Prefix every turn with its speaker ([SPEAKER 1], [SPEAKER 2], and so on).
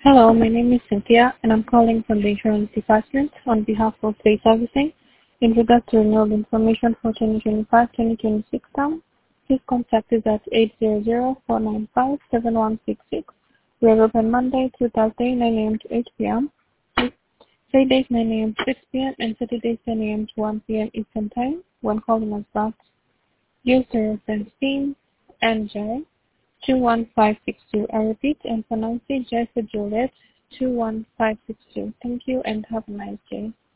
[SPEAKER 1] Hello, my name is Cynthia, and I'm calling from the insurance department on behalf of Pay Servicing. In regard to renewal information for 2025-2026 term, please contact us at 800-495-7166. We are open Monday through Thursday, 9 a.m. to 8 p.m., Fridays, 9 a.m. to 6 p.m., and Saturdays, 10 a.m. to 1 p.m. Eastern Time. When calling us back, use the reference PIN NJ 21562. I repeat and pronounce it J for Juliet 21562. Thank you and have a nice day.